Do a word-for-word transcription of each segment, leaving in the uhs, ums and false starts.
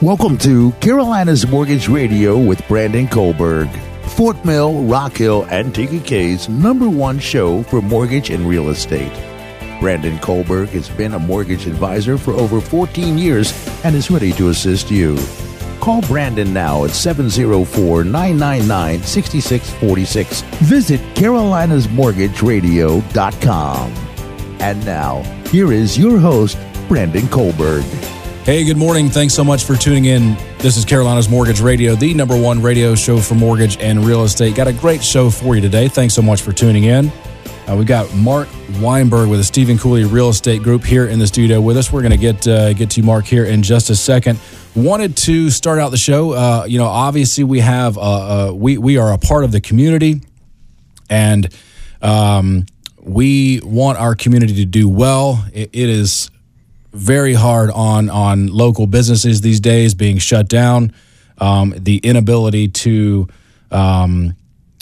Welcome to Carolina's Mortgage Radio with Brandon Kohlberg, Fort Mill, Rock Hill, and T K K's number one show for mortgage and real estate. Brandon Kohlberg has been a mortgage advisor for over fourteen years and is ready to assist you. Call Brandon now at seven oh four, nine nine nine, six six four six. Visit carolinas mortgage radio dot com. And now, here is your host, Brandon Kohlberg. Hey, good morning. Thanks so much for tuning in. This is Carolina's Mortgage Radio, the number one radio show for mortgage and real estate. Got a great show for you today. Thanks so much for tuning in. Uh, we got Mark Weinberg with the Stephen Cooley Real Estate Group here in the studio with us. We're going to get uh, get to you, Mark, here in just a second. Wanted to start out the show. Uh, you know, obviously we have uh, uh, we we are a part of the community, and um, we want our community to do well. It, it is very hard on on local businesses these days being shut down. Um, the inability to um,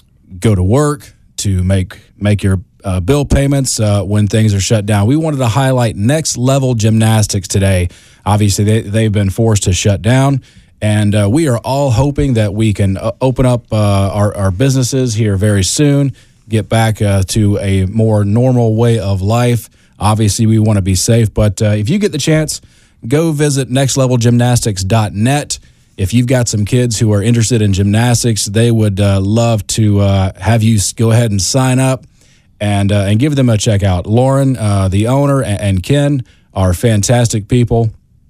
go to work, to make make your uh, bill payments uh, when things are shut down. We wanted to highlight Next Level Gymnastics today. Obviously, they, they've been forced to shut down, and uh, we are all hoping that we can uh, open up uh, our, our businesses here very soon, get back uh, to a more normal way of life. Obviously, we want to be safe, but uh, if you get the chance, go visit next level gymnastics dot net. If you've got some kids who are interested in gymnastics, they would uh, love to uh, have you go ahead and sign up and uh, and give them a check out. Lauren, uh, the owner, and, and Ken are fantastic people,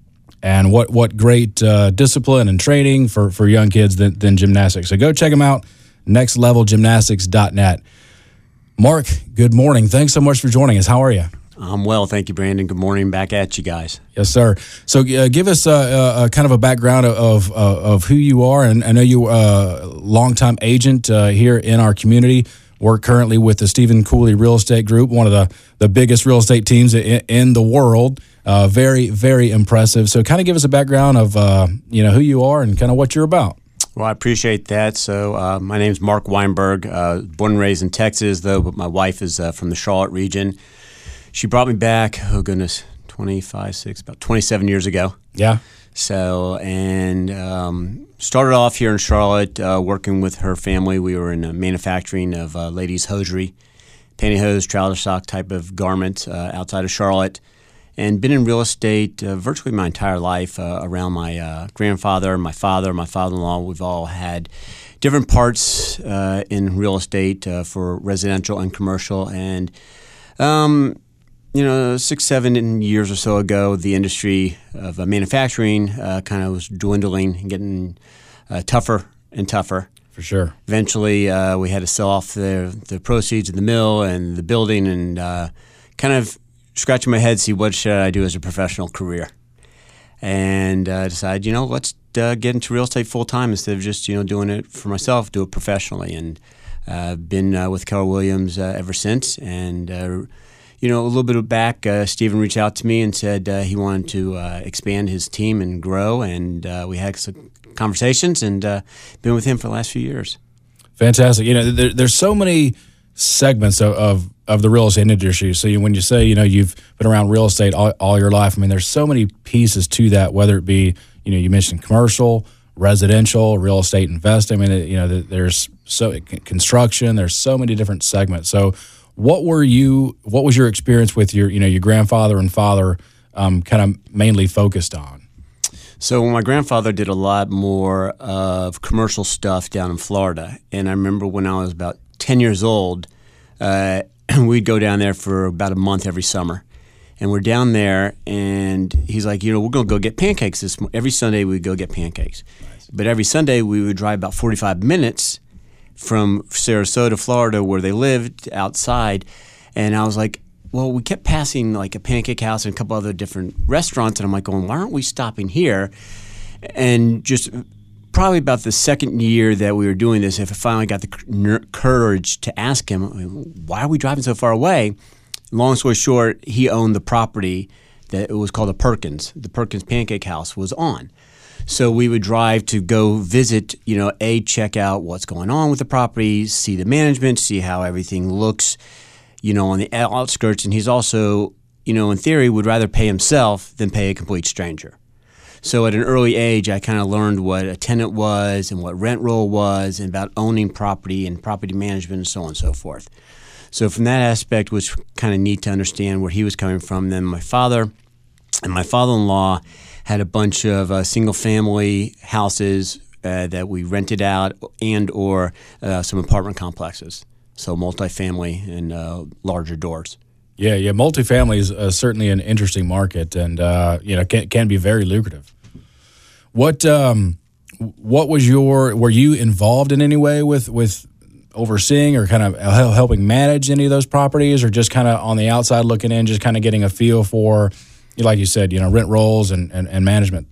and what what great uh, discipline and training for, for young kids than, than gymnastics. So go check them out, next level gymnastics dot net. Mark, good morning. Thanks so much for joining us. How are you? I'm well, thank you, Brandon. Good morning, back at you guys. Yes, sir. So, uh, give us a, a, a kind of a background of of, of who you are, and I know you're a longtime agent uh, here in our community. Work currently with the Stephen Cooley Real Estate Group, one of the, the biggest real estate teams in, in the world. Uh, very, very impressive. So, kind of give us a background of uh, you know who you are and kind of what you're about. Well, I appreciate that. So, uh, my name is Mark Weinberg. Uh, born and raised in Texas, though, but my wife is uh, from the Charlotte region. She brought me back, oh goodness, twenty-five, six, about twenty-seven years ago. Yeah. So, and um, started off here in Charlotte uh, working with her family. We were in uh, manufacturing of uh, ladies' hosiery, pantyhose, trouser sock type of garments uh, outside of Charlotte. And been in real estate uh, virtually my entire life uh, around my uh, grandfather, my father, my father-in-law. We've all had different parts uh, in real estate uh, for residential and commercial. And um You know, six, seven years or so ago, the industry of uh, manufacturing uh, kind of was dwindling and getting uh, tougher and tougher. For sure. Eventually, uh, we had to sell off the the proceeds of the mill and the building, and uh, kind of scratching my head, see what should I do as a professional career, and uh, decided, you know, let's uh, get into real estate full time instead of just you know doing it for myself, do it professionally, and uh, been uh, with Keller Williams uh, ever since, and. Uh, You know, a little bit back, uh, Stephen reached out to me and said uh, he wanted to uh, expand his team and grow, and uh, we had some conversations, and uh, been with him for the last few years. Fantastic. You know, there, there's so many segments of, of, of the real estate industry. So you, when you say, you know, you've been around real estate all, all your life, I mean, there's so many pieces to that, whether it be, you know, you mentioned commercial, residential, real estate investing. I mean, you know, there's so construction, there's so many different segments. So What were you? What was your experience with your, you know, your grandfather and father, um, kind of mainly focused on? So my grandfather did a lot more of commercial stuff down in Florida, and I remember when I was about ten years old, uh, we'd go down there for about a month every summer, and we're down there, and he's like, you know, we're gonna go get pancakes this mo-. Every Sunday we'd go get pancakes, nice. But every Sunday we would drive about forty-five minutes from Sarasota, Florida, where they lived outside. And I was like, well, we kept passing like a Pancake House and a couple other different restaurants. And I'm like going, why aren't we stopping here? And just probably about the second year that we were doing this, if I finally got the courage to ask him, why are we driving so far away? Long story short, he owned the property that it was called the Perkins. The Perkins Pancake House was on. So we would drive to go visit, you know, A, check out what's going on with the property, see the management, see how everything looks, you know, on the outskirts. And he's also, you know, in theory, would rather pay himself than pay a complete stranger. So at an early age, I kind of learned what a tenant was and what rent roll was and about owning property and property management and so on and so forth. So from that aspect, it was kind of neat to understand where he was coming from. Then my father and my father-in-law had a bunch of uh, single-family houses uh, that we rented out and or uh, some apartment complexes. So multifamily and uh, larger doors. Yeah, yeah. Multifamily is uh, certainly an interesting market, and uh, you know can can be very lucrative. What um, what was your? Were you involved in any way with with overseeing or kind of helping manage any of those properties, or just kind of on the outside looking in, just kind of getting a feel for, like you said, you know, rent rolls and and, and management?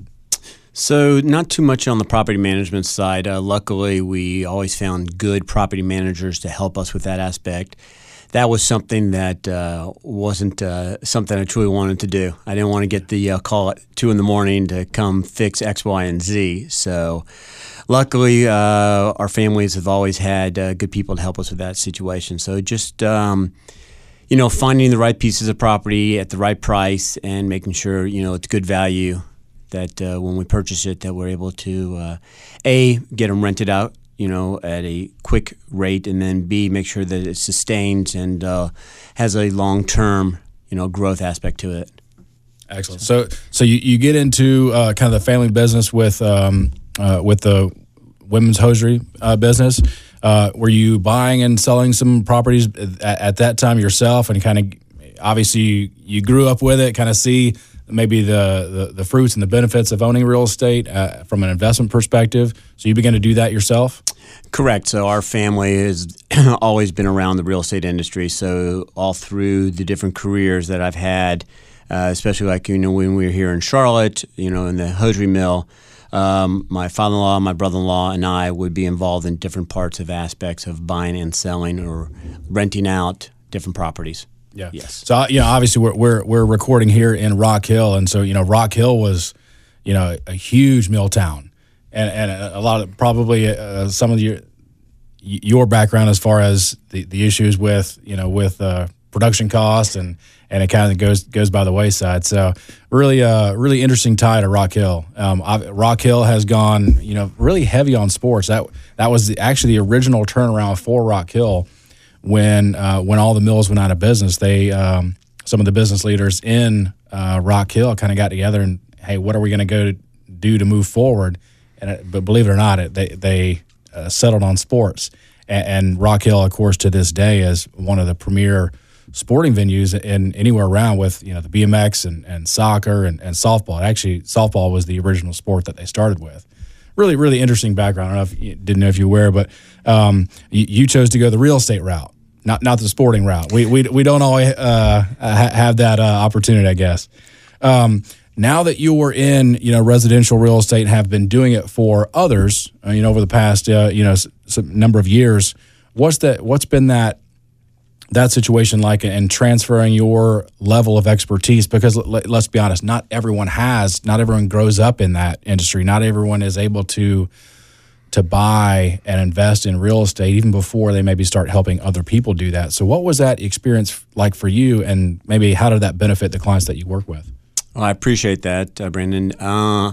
So not too much on the property management side. Uh, luckily, we always found good property managers to help us with that aspect. That was something that uh, wasn't uh, something I truly wanted to do. I didn't want to get the uh, call at two in the morning to come fix X, Y, and Z. So luckily, uh, our families have always had uh, good people to help us with that situation. So just, um, you know, finding the right pieces of property at the right price and making sure, you know, it's good value, that uh, when we purchase it, that we're able to, uh, A, get them rented out, you know, at a quick rate, and then B, make sure that it sustains and uh, has a long-term, you know, growth aspect to it. Excellent. So, so you, you get into uh, kind of the family business with um, uh, with the women's hosiery uh, business. Uh, were you buying and selling some properties at, at that time yourself, and kind of obviously you, you grew up with it, kind of see maybe the, the, the fruits and the benefits of owning real estate uh, from an investment perspective. So you began to do that yourself? Correct. So our family has always been around the real estate industry. So all through the different careers that I've had, uh, especially like, you know, when we were here in Charlotte, you know, in the hosiery mill, um, my father-in-law, my brother-in-law, and I would be involved in different parts of aspects of buying and selling or renting out different properties. Yeah. Yes. So, you know, obviously we're, we're, we're recording here in Rock Hill. And so, you know, Rock Hill was, you know, a huge mill town, and, and a lot of probably uh, some of your, your background as far as the, the issues with, you know, with uh, production costs, and, and it kind of goes, goes by the wayside. So really, uh, really interesting tie to Rock Hill. Um, Rock Hill has gone, you know, really heavy on sports. That, that was the, actually the original turnaround for Rock Hill. When uh, when all the mills went out of business, they um, some of the business leaders in uh, Rock Hill kind of got together and, hey, what are we going to go do to move forward? And it, but believe it or not, it, they they uh, settled on sports. And, and Rock Hill, of course, to this day is one of the premier sporting venues in anywhere around, with, you know, the B M X and, and soccer and, and softball. Actually, softball was the original sport that they started with. Really, really interesting background. I don't know if you didn't know if you were, but um, you, you chose to go the real estate route, not not the sporting route. We we we don't always uh, ha- have that uh, opportunity, I guess. Um, now that you were in, you know, residential real estate and have been doing it for others, uh, you know, over the past uh, you know s- some number of years, what's that? What's been that that situation like, and transferring your level of expertise? Because let, let's be honest, not everyone has, not everyone grows up in that industry. Not everyone is able to to buy and invest in real estate even before they maybe start helping other people do that. So what was that experience like for you, and maybe how did that benefit the clients that you work with? Well, I appreciate that, uh, Brandon. Uh,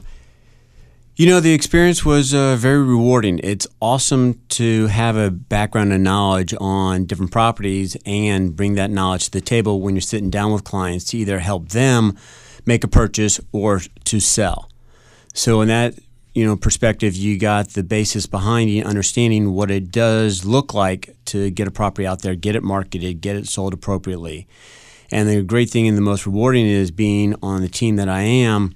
You know, the experience was uh, very rewarding. It's awesome to have a background and knowledge on different properties and bring that knowledge to the table when you're sitting down with clients to either help them make a purchase or to sell. So in that, you know, perspective, you got the basis behind you, understanding what it does look like to get a property out there, get it marketed, get it sold appropriately. And the great thing and the most rewarding is being on the team that I am,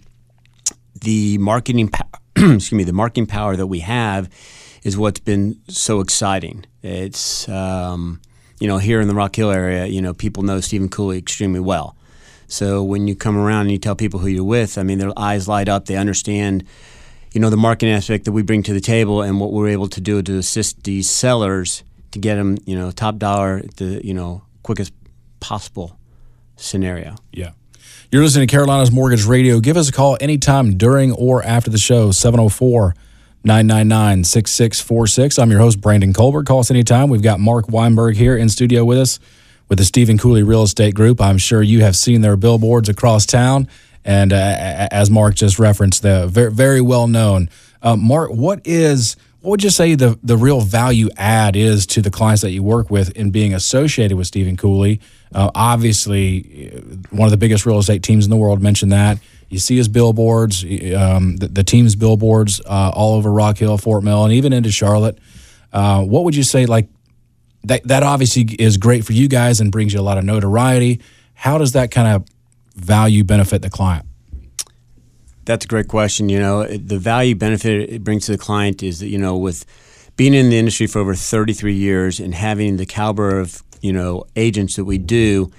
the marketing power. excuse me, the marketing power that we have is what's been so exciting. It's, um, you know, here in the Rock Hill area, you know, people know Stephen Cooley extremely well. So when you come around and you tell people who you're with, I mean, their eyes light up. They understand, you know, the marketing aspect that we bring to the table and what we're able to do to assist these sellers to get them, you know, top dollar, the, you know, quickest possible scenario. Yeah. You're listening to Carolina's Mortgage Radio. Give us a call anytime during or after the show, seven oh four, nine nine nine, six six four six. I'm your host, Brandon Colbert. Call us anytime. We've got Mark Weinberg here in studio with us with the Stephen Cooley Real Estate Group. I'm sure you have seen their billboards across town, And uh, as Mark just referenced, the very, very well known. Uh, Mark, what is what would you say the the real value add is to the clients that you work with in being associated with Stephen Cooley? Uh, obviously, one of the biggest real estate teams in the world. Mentioned that. You see his billboards, um, the, the team's billboards uh, all over Rock Hill, Fort Mill, and even into Charlotte. Uh, what would you say, like, that, that obviously is great for you guys and brings you a lot of notoriety. How does that kind of value benefit the client? That's a great question. You know, the value benefit it brings to the client is that, you know, with being in the industry for over thirty-three years and having the caliber of, you know, agents that we do,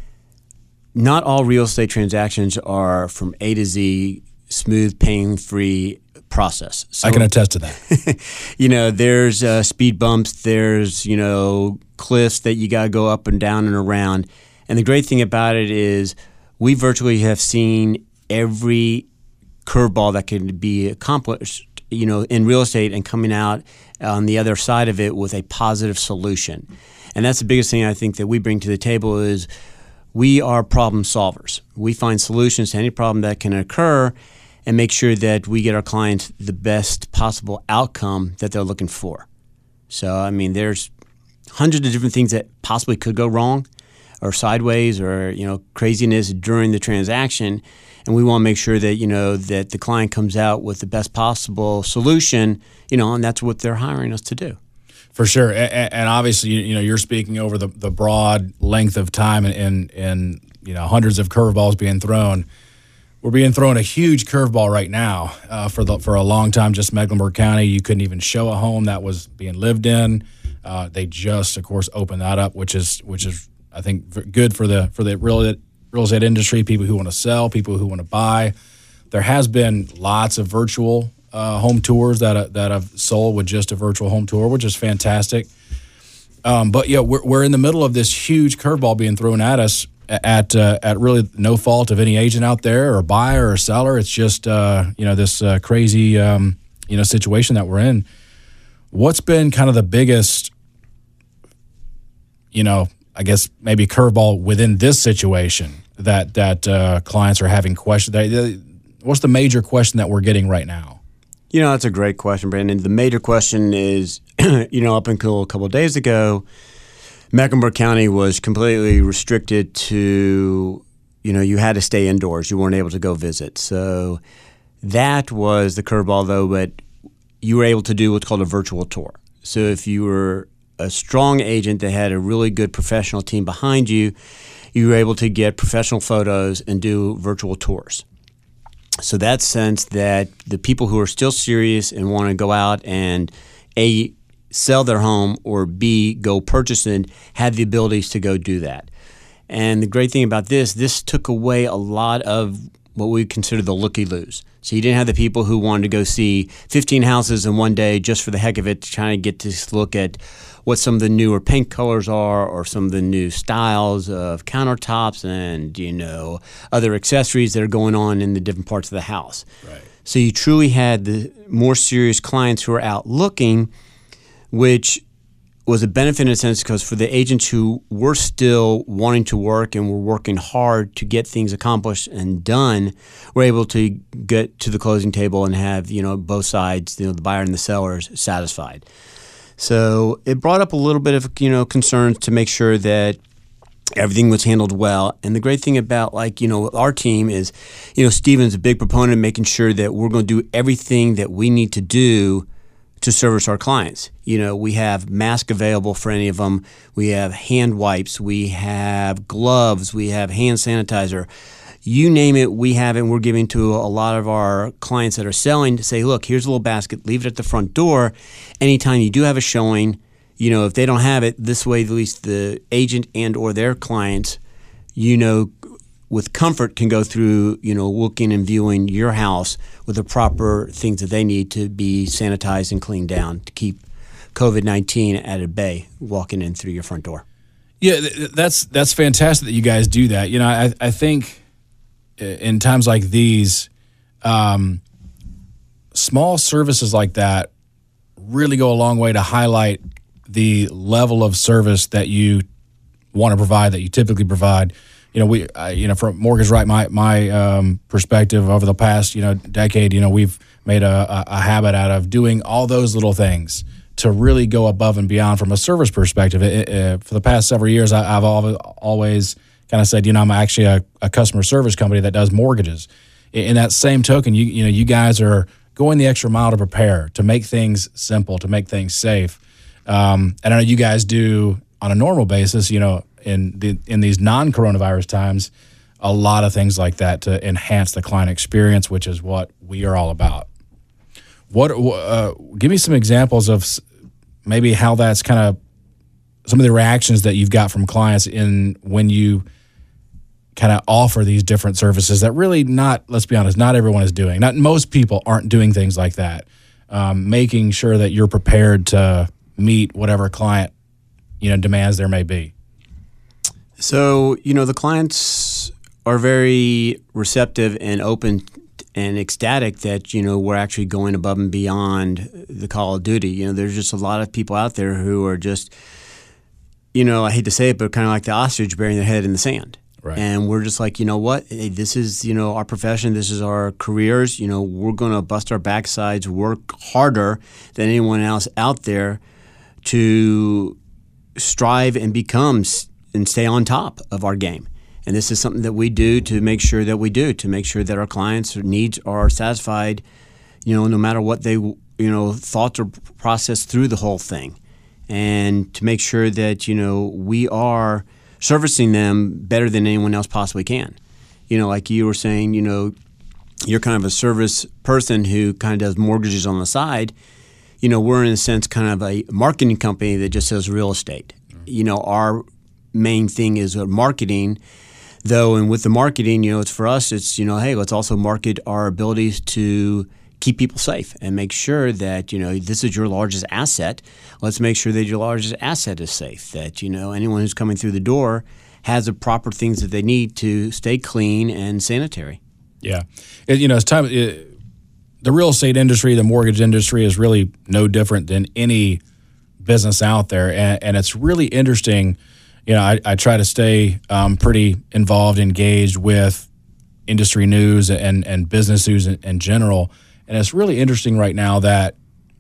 not all real estate transactions are from A to Z, smooth, pain-free process. So, I can attest to that. You know, there's uh, speed bumps, there's, you know, cliffs that you got to go up and down and around. And the great thing about it is we virtually have seen every curveball that can be accomplished, you know, in real estate and coming out on the other side of it with a positive solution. And that's the biggest thing I think that we bring to the table is we are problem solvers. We find solutions to any problem that can occur and make sure that we get our clients the best possible outcome that they're looking for. So, I mean, there's hundreds of different things that possibly could go wrong or sideways or, you know, craziness during the transaction. And we want to make sure that, you know, that the client comes out with the best possible solution, you know, and that's what they're hiring us to do. For sure. And, and obviously, you know, you're speaking over the, the broad length of time and, and, and, you know, hundreds of curveballs being thrown. We're being thrown a huge curveball right now. Uh, for the for a long time, just Mecklenburg County, you couldn't even show a home that was being lived in. Uh, they just, of course, opened that up, which is which is I think good for the for the real real estate industry. People who want to sell, people who want to buy. There has been lots of virtual uh, home tours that uh, that have sold with just a virtual home tour, which is fantastic. Um, but yeah, we're we're in the middle of this huge curveball being thrown at us. At uh, at really no fault of any agent out there or buyer or seller. It's just uh, you know this uh, crazy um, you know situation that we're in. What's been kind of the biggest, you know, I guess maybe curveball within this situation that that uh, clients are having questions? What's the major question that we're getting right now? You know, that's a great question, Brandon. The major question is, you know, up until a couple of days ago, Mecklenburg County was completely restricted to, you know, you had to stay indoors. You weren't able to go visit. So that was the curveball, though, but you were able to do what's called a virtual tour. So if you were a strong agent that had a really good professional team behind you, you were able to get professional photos and do virtual tours. So that sense that the people who are still serious and want to go out and, A, sell their home or B, go purchase it, had the abilities to go do that. And the great thing about this, this took away a lot of what we consider the looky-loos. So you didn't have the people who wanted to go see fifteen houses in one day just for the heck of it, trying to get to look at what some of the newer paint colors are or some of the new styles of countertops and, you know, other accessories that are going on in the different parts of the house. Right. So you truly had the more serious clients who are out looking, which was a benefit in a sense because for the agents who were still wanting to work and were working hard to get things accomplished and done, were able to get to the closing table and have, you know, both sides, you know, the buyer and the sellers satisfied. So it brought up a little bit of, you know, concerns to make sure that everything was handled well. And the great thing about, like, you know, our team is, you know, Stephen's a big proponent of making sure that we're going to do everything that we need to do to service our clients. You know, we have masks available for any of them. We have hand wipes. We have gloves. We have hand sanitizer. You name it, we have it, and we're giving to a lot of our clients that are selling to say, look, here's a little basket. Leave it at the front door. Anytime you do have a showing, you know, if they don't have it, this way at least the agent and or their clients, you know, with comfort can go through, you know, looking and viewing your house with the proper things that they need to be sanitized and cleaned down to keep COVID nineteen at a bay walking in through your front door. Yeah, that's that's fantastic that you guys do that. You know, I, I think in times like these, um, small services like that really go a long way to highlight the level of service that you want to provide, that you typically provide. you know, we, uh, you know, from Mortgage Right, my my um, perspective over the past, you know, decade, you know, we've made a, a, a habit out of doing all those little things to really go above and beyond from a service perspective. It, it, for the past several years, I, I've always kind of said, you know, I'm actually a, a customer service company that does mortgages. In that same token, you you know, you guys are going the extra mile to prepare, to make things simple, to make things safe. Um, and I know you guys do on a normal basis, you know, in the, in these non-coronavirus times, a lot of things like that to enhance the client experience, which is what we are all about. What uh, give me some examples of maybe how that's kind of some of the reactions that you've got from clients in when you kind of offer these different services that really not, let's be honest, not everyone is doing. Not most people aren't doing things like that. Um, making sure that you're prepared to meet whatever client, you know, demands there may be. So, you know, the clients are very receptive and open and ecstatic that, you know, we're actually going above and beyond the call of duty. You know, there's just a lot of people out there who are just, you know, I hate to say it, but kind of like the ostrich burying their head in the sand. Right. And we're just like, you know what, hey, this is, you know, our profession, this is our careers, you know, we're going to bust our backsides, work harder than anyone else out there to strive and become and stay on top of our game. And this is something that we do to make sure that we do, to make sure that our clients' needs are satisfied, you know, no matter what they, you know, thoughts or processed through the whole thing. And to make sure that, you know, we are servicing them better than anyone else possibly can. You know, like you were saying, you know, you're kind of a service person who kind of does mortgages on the side. You know, we're in a sense kind of a marketing company that just does real estate. Mm-hmm. You know, our main thing is marketing, though, and with the marketing, you know, it's for us, it's, you know, hey, let's also market our abilities to keep people safe and make sure that, you know, this is your largest asset. Let's make sure that your largest asset is safe, that, you know, anyone who's coming through the door has the proper things that they need to stay clean and sanitary. Yeah. It, you know, it's time. It, the real estate industry, the mortgage industry is really no different than any business out there. And, and it's really interesting. You know, I, I try to stay um, pretty involved, engaged with industry news and, and business news in, in general. And it's really interesting right now that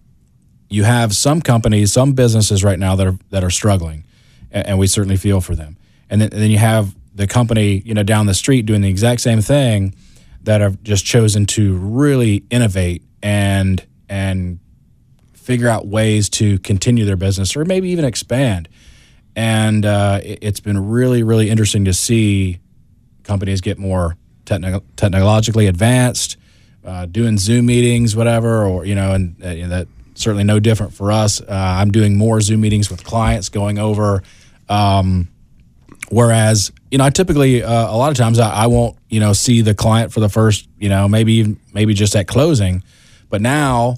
you have some companies, some businesses right now that are that are struggling, and, and we certainly feel for them. And then, and then you have the company, you know, down the street doing the exact same thing that have just chosen to really innovate and and figure out ways to continue their business or maybe even expand. And uh, it, it's been really, really interesting to see companies get more techni- technologically advanced. Uh, doing Zoom meetings, whatever, or, you know, and uh, you know, that certainly no different for us. Uh, I'm doing more Zoom meetings with clients going over, um, whereas, you know, I typically, uh, a lot of times I, I won't, you know, see the client for the first, you know, maybe, maybe just at closing, but now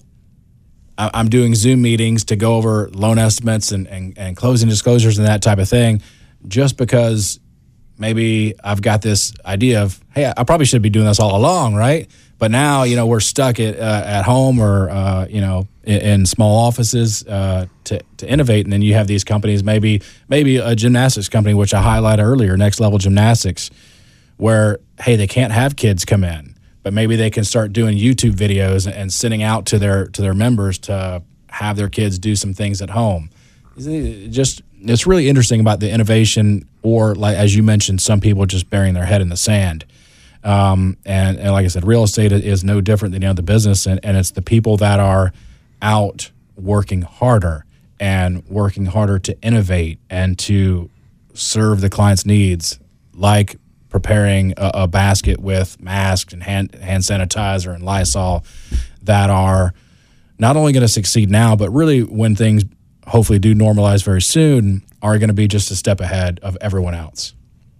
I, I'm doing Zoom meetings to go over loan estimates and, and, and closing disclosures and that type of thing, just because maybe I've got this idea of, hey, I probably should be doing this all along, right? But now, you know, we're stuck at uh, at home or, uh, you know, in, in small offices uh, to, to innovate. And then you have these companies, maybe maybe a gymnastics company, which I highlighted earlier, Next Level Gymnastics, where, hey, they can't have kids come in, but maybe they can start doing YouTube videos and sending out to their to their members to have their kids do some things at home. Just, it's really interesting about the innovation, or, like as you mentioned, some people just burying their head in the sand. Um, and, and like I said, real estate is no different than any other business, and, and it's the people that are out working harder and working harder to innovate and to serve the client's needs, like preparing a, a basket with masks and hand, hand sanitizer and Lysol, that are not only going to succeed now, but really when things hopefully do normalize very soon, are going to be just a step ahead of everyone else.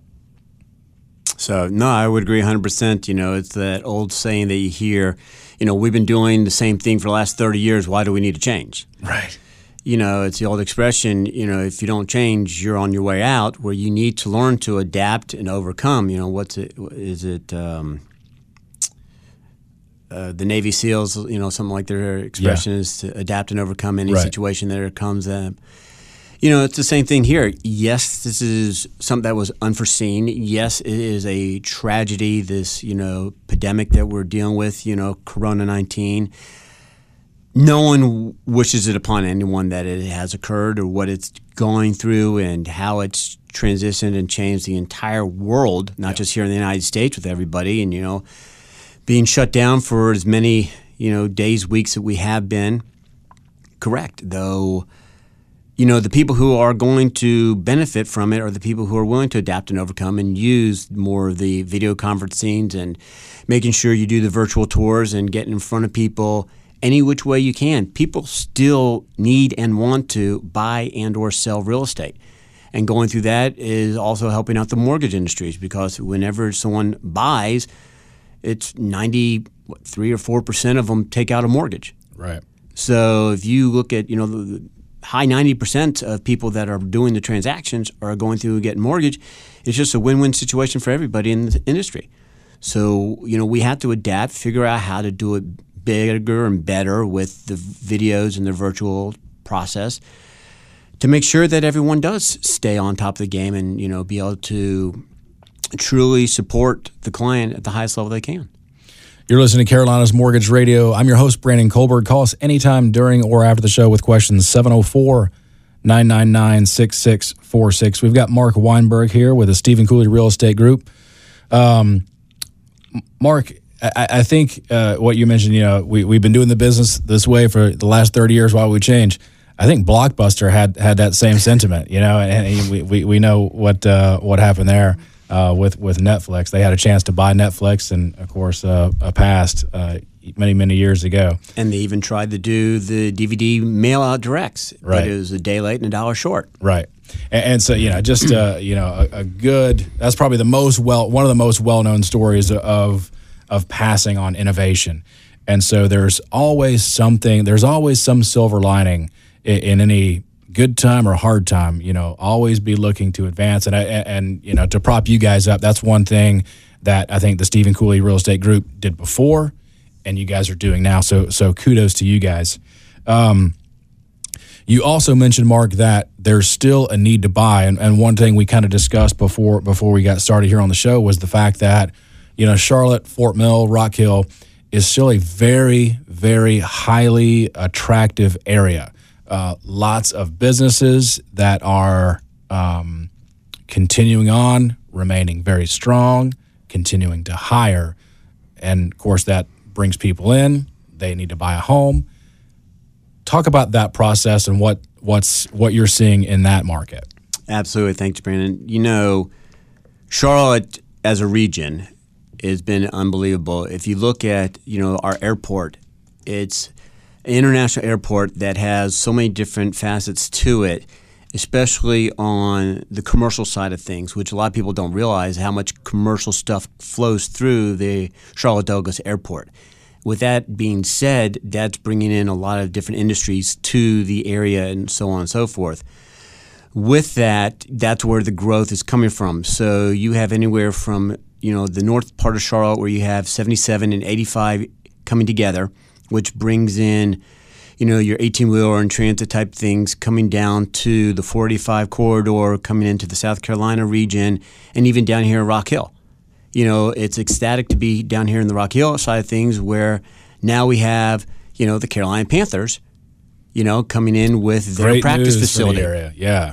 So, no, I would agree one hundred percent. You know, it's that old saying that you hear, you know, we've been doing the same thing for the last thirty years. Why do we need to change? Right. You know, it's the old expression, you know, if you don't change, you're on your way out, where you need to learn to adapt and overcome. You know, what's it, is it um, uh, the Navy SEALs, you know, something like their expression yeah. is to adapt and overcome any right. situation that comes up. You know, it's the same thing here. Yes, this is something that was unforeseen. Yes, it is a tragedy, this, you know, pandemic that we're dealing with, you know, corona nineteen. No one wishes it upon anyone that it has occurred or what it's going through and how it's transitioned and changed the entire world, not yeah. just here in the United States with everybody. And, you know, being shut down for as many, you know, days, weeks that we have been. Correct, though. You know, the people who are going to benefit from it are the people who are willing to adapt and overcome and use more of the video conferencing and making sure you do the virtual tours and getting in front of people any which way you can. People still need and want to buy and or sell real estate. And going through that is also helping out the mortgage industries, because whenever someone buys, it's ninety-three or four percent of them take out a mortgage. Right. So if you look at, you know, the high ninety percent of people that are doing the transactions are going through and getting mortgage. It's just a win-win situation for everybody in the industry. So, you know, we have to adapt, figure out how to do it bigger and better with the videos and the virtual process to make sure that everyone does stay on top of the game and, you know, be able to truly support the client at the highest level they can. You're listening to Carolina's Mortgage Radio. I'm your host, Brandon Kohlberg. Call us anytime during or after the show with questions, seven oh four, nine nine nine, six six four six. We've got Mark Weinberg here with the Stephen Cooley Real Estate Group. Um, Mark, I, I think uh, what you mentioned, you know, we, we've been doing the business this way for the last thirty years. Why would we change? I think Blockbuster had, had that same sentiment, you know, and we, we, we know what uh, what happened there. Uh, with with Netflix, they had a chance to buy Netflix, and of course, uh, uh, passed uh, many many years ago. And they even tried to do the D V D mail out directs, right? But it was a day late and a dollar short, right? And, and so you know, just uh, you know, a, a good. That's probably the most well one of the most well known stories of of passing on innovation. And so there's always something. There's always some silver lining in, in any good time or hard time, you know, always be looking to advance. And, and, and, you know, to prop you guys up, that's one thing that I think the Stephen Cooley Real Estate Group did before and you guys are doing now. So, so kudos to you guys. Um, you also mentioned, Mark, that there's still a need to buy. And, and one thing we kind of discussed before, before we got started here on the show was the fact that, you know, Charlotte, Fort Mill, Rock Hill is still a very, very highly attractive area. Uh, lots of businesses that are um, continuing on, remaining very strong, continuing to hire. And, of course, that brings people in. They need to buy a home. Talk about that process and what what's what you're seeing in that market. Absolutely. Thanks, Brandon. You know, Charlotte as a region has been unbelievable. If you look at, you know, our airport, it's international airport that has so many different facets to it, especially on the commercial side of things, which a lot of people don't realize how much commercial stuff flows through the Charlotte Douglas Airport. With that being said, that's bringing in a lot of different industries to the area and so on and so forth. With that, that's where the growth is coming from. So you have anywhere from, you know, the north part of Charlotte where you have seventy-seven and eighty-five coming together, which brings in, you know, your eighteen-wheeler and transit type things coming down to the four eighty-five corridor, coming into the South Carolina region, and even down here in Rock Hill. You know, it's ecstatic to be down here in the Rock Hill side of things where now we have, you know, the Carolina Panthers, you know, coming in with their Great practice news facility. For the area. Yeah.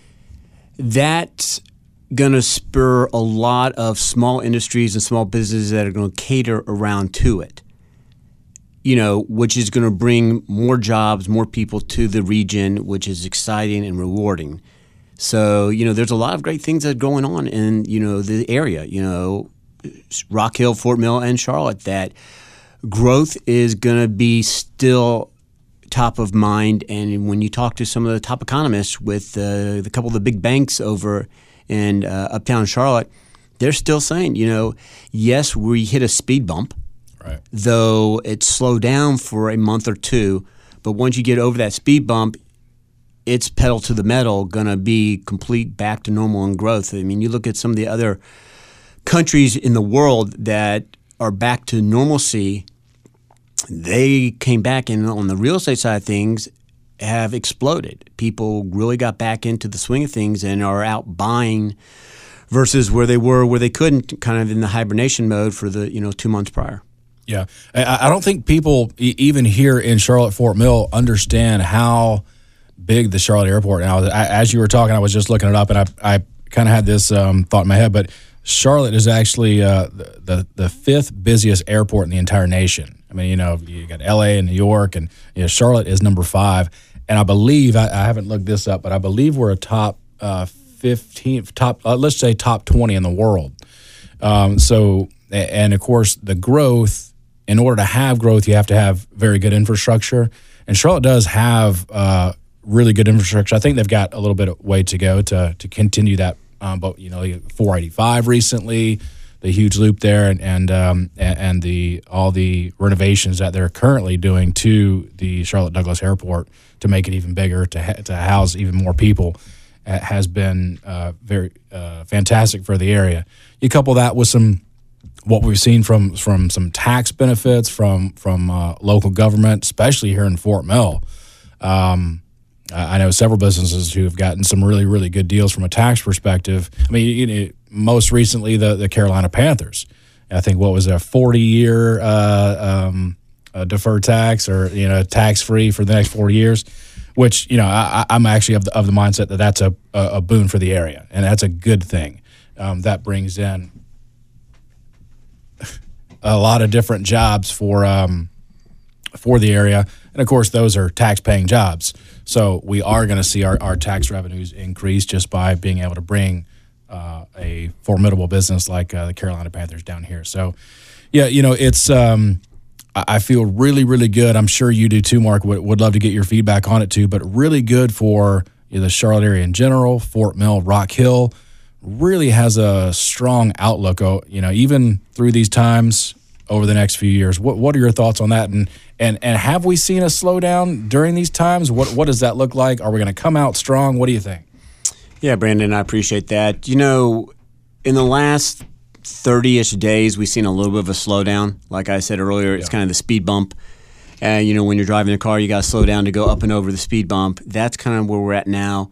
That's going to spur a lot of small industries and small businesses that are going to cater around to it. You know, which is going to bring more jobs, more people to the region, which is exciting and rewarding. So, you know, there's a lot of great things that are going on in, you know, the area, you know, Rock Hill, Fort Mill, and Charlotte, that growth is going to be still top of mind. And when you talk to some of the top economists with uh, the couple of the big banks over in uh, uptown Charlotte, they're still saying, you know, yes, we hit a speed bump. Right. Though it slowed down for a month or two, but once you get over that speed bump, it's pedal to the metal, going to be complete back to normal and growth. I mean, you look at some of the other countries in the world that are back to normalcy, they came back, and on the real estate side of things, have exploded. People really got back into the swing of things and are out buying versus where they were, where they couldn't, kind of in the hibernation mode for the, you know, two months prior. Yeah. I, I don't think people, e- even here in Charlotte, Fort Mill, understand how big the Charlotte airport now is. I, as you were talking, I was just looking it up, and I, I kind of had this um, thought in my head, but Charlotte is actually uh, the, the the fifth busiest airport in the entire nation. I mean, you know, you got L A and New York, and you know, Charlotte is number five. And I believe, I, I haven't looked this up, but I believe we're a top uh, fifteen, top, uh, let's say top twenty in the world. Um, so, and of course, the growth, in order to have growth, you have to have very good infrastructure. And Charlotte does have uh, really good infrastructure. I think they've got a little bit of way to go to to continue that. Um, but you know, four eighty-five recently, the huge loop there, and and, um, and and the all the renovations that they're currently doing to the Charlotte Douglas Airport to make it even bigger, to ha- to house even more people, uh, has been uh, very uh, fantastic for the area. You couple that with some what we've seen from from some tax benefits from from uh, local government, especially here in Fort Mill. Um, I know several businesses who have gotten some really, really good deals from a tax perspective. I mean, you know, most recently the, the Carolina Panthers. I think what was a forty-year uh, um, uh, deferred tax, or you know, tax-free for the next forty years. Which you know, I, I'm actually of the, of the mindset that that's a, a boon for the area, and that's a good thing. Um, that brings in a lot of different jobs for um, for the area, and of course, those are tax-paying jobs. So we are going to see our, our tax revenues increase just by being able to bring uh, a formidable business like uh, the Carolina Panthers down here. So, yeah, you know, it's um, I feel really, really good. I'm sure you do too, Mark. Would, would love to get your feedback on it too, but really good for you know, the Charlotte area in general. Fort Mill, Rock Hill really has a strong outlook, you know, even through these times over the next few years. What what are your thoughts on that? And and and have we seen a slowdown during these times? What what does that look like? Are we going to come out strong? What do you think? Yeah, Brandon, I appreciate that. You know, in the last thirty-ish days, we've seen a little bit of a slowdown. Like I said earlier, it's yeah. kind of the speed bump. And, you know, when you're driving a car, you got to slow down to go up and over the speed bump. That's kind of where we're at now.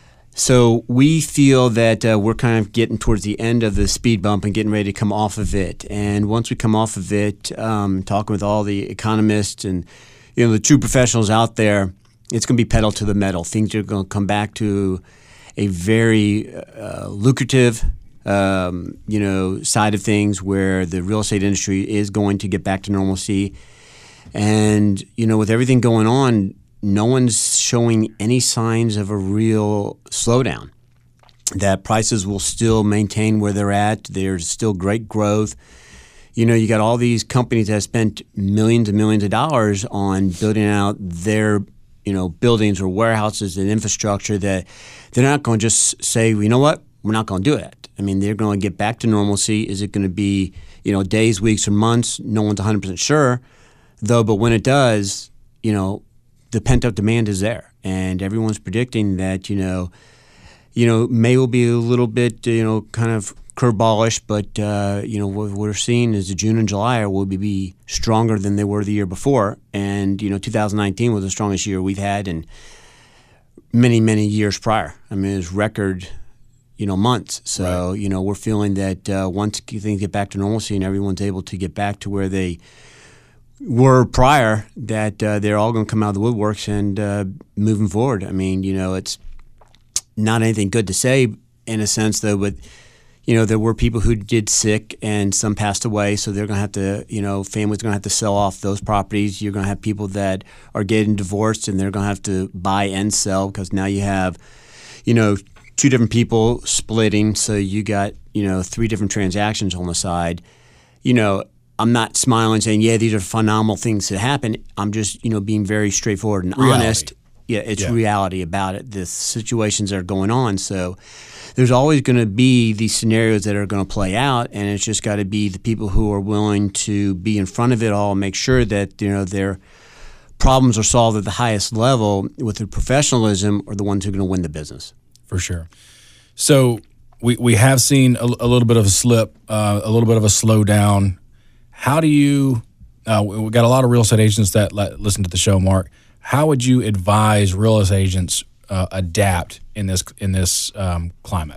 So we feel that uh, we're kind of getting towards the end of the speed bump and getting ready to come off of it. And once we come off of it, um, talking with all the economists and, you know, the true professionals out there, it's going to be pedal to the metal. Things are going to come back to a very uh, lucrative, um, you know, side of things where the real estate industry is going to get back to normalcy. And, you know, with everything going on, no one's showing any signs of a real slowdown. That prices will still maintain where they're at. There's still great growth. You know, you got all these companies that have spent millions and millions of dollars on building out their, you know, buildings or warehouses and infrastructure that they're not going to just say, well, you know what, we're not going to do it. I mean, they're going to get back to normalcy. Is it going to be, you know, days, weeks, or months? No one's one hundred percent sure, though. But when it does, you know, the pent-up demand is there, and everyone's predicting that, you know, you know, May will be a little bit, you know, kind of curveballish, but, uh, you know, what we're seeing is the June and July will be stronger than they were the year before. And, you know, two thousand nineteen was the strongest year we've had in many, many years prior. I mean, it was record, you know, months. So, right. you know, we're feeling that uh, once things get back to normalcy and everyone's able to get back to where they were prior, that uh, they're all going to come out of the woodworks and uh, moving forward. I mean, you know, it's not anything good to say in a sense, though, but, you know, there were people who did sick and some passed away, so they're going to have to, you know, families are going to have to sell off those properties. You're going to have people that are getting divorced and they're going to have to buy and sell because now you have, you know, two different people splitting, so you got, you know, three different transactions on the side. You know, I'm not smiling saying, yeah, these are phenomenal things that happen. I'm just, you know, being very straightforward and reality. honest. Yeah, it's yeah. reality about it, the situations that are going on. So there's always going to be these scenarios that are going to play out, and it's just got to be the people who are willing to be in front of it all, make sure that, you know, their problems are solved at the highest level with their professionalism, are the ones who are going to win the business. For sure. So we, we have seen a, a little bit of a slip, uh, a little bit of a slowdown. How do you uh, – we got a lot of real estate agents that let, listen to the show, Mark. how would you advise real estate agents uh, adapt in this in this um, climate?